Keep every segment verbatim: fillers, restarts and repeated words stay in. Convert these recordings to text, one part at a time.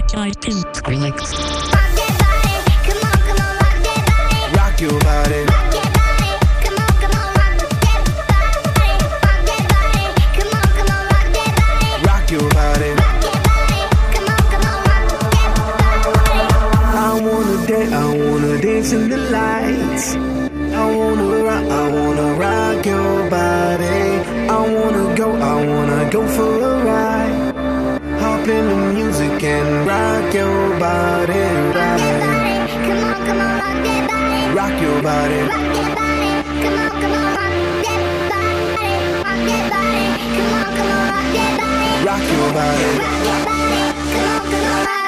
Giant Pin Skrillex. Rock that body, come on, come on, rock that body. Rock your body. Rock that body, come on, come on, rock that body. Rock that body, come on, come on, rock that body. Rock your body. Rock that body, come on, come on, rock that body. I wanna dance, I wanna dance in the lights. I wanna rock, I wanna rock your body. I wanna go, I wanna go for a ride. Hop in the music and rock your body. Rock that body, come on, come on, rock that body. Rock your body. Rock that body, come on, come on, rock that body. Rock that body, come on, come on, rock that body. Rock your body. Rock that body, come on, come on, rock that body.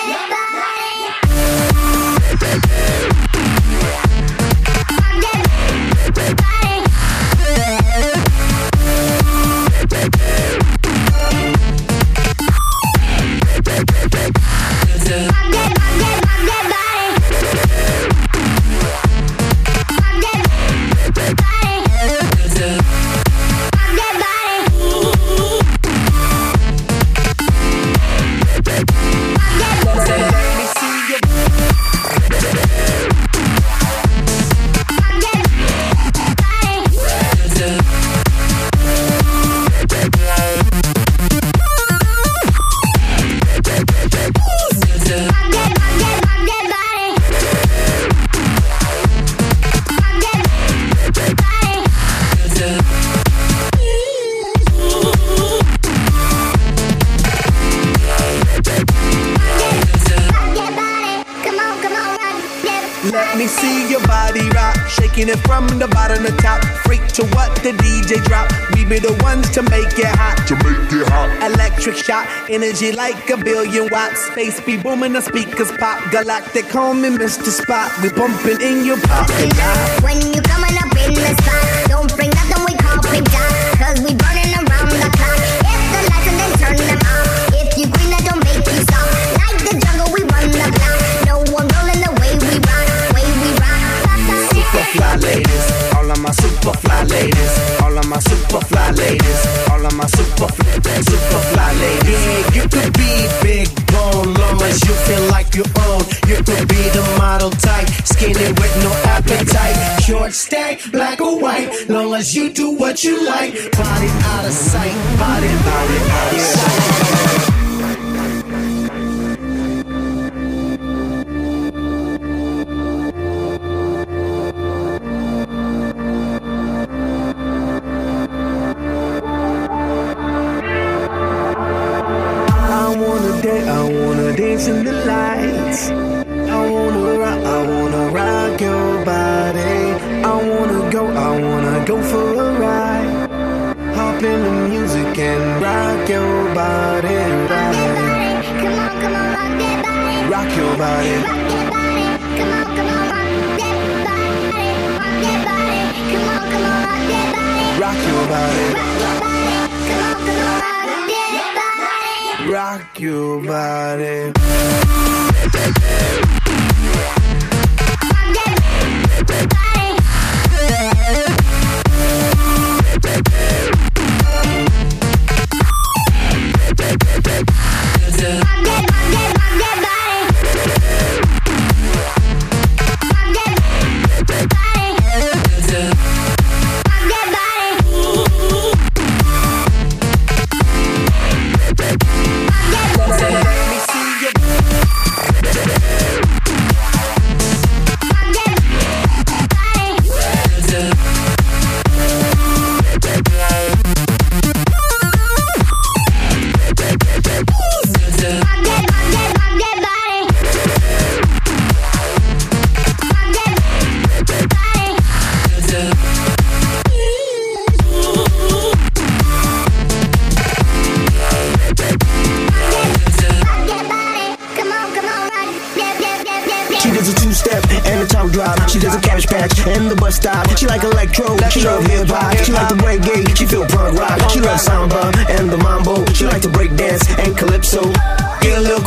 Let me see your body rock, shaking it from the bottom to top. Freak to what the D J drop. We be the ones to make it hot. To make it hot. Electric shot, energy like a billion watts. Space be booming, the speakers pop. Galactic, call me Mister Spot. We bumping in your parking lot. When you coming up in the spot, don't bring nothing we call pink dot, cause we burning around the clock. If the lights and then turn them off. If you green, that don't make you stop. Like the jungle, we run the block. No one rolling the way we rock, way we rock. Super fly ladies, all of my super fly ladies, all of my super fly ladies, all of my super fly, super fly ladies. Yeah, you could be big bone, long as you feel like you own. You could be the model type, skinny with no appetite. Short stack, black or white, long as you do what you like. Body out of sight, body, body out of sight. I wanna dance in the lights. I wanna rock, I wanna rock your body. I wanna go, I wanna go for a ride. Hop in the music and rock your body. Rock that body, come on, come on, rock that body. Rock your body. Rock that body, come on, come on, rock that body. Rock that body, come on, come on, rock that body. Rock your body. Rock your body, come on, come on, rock that body. Rock your body. She does a cabbage patch and the bus stop. She like electro, she love hip hop. She like the reggae, she feel punk rock. She love samba and the mambo. She like to break dance and calypso. Get a little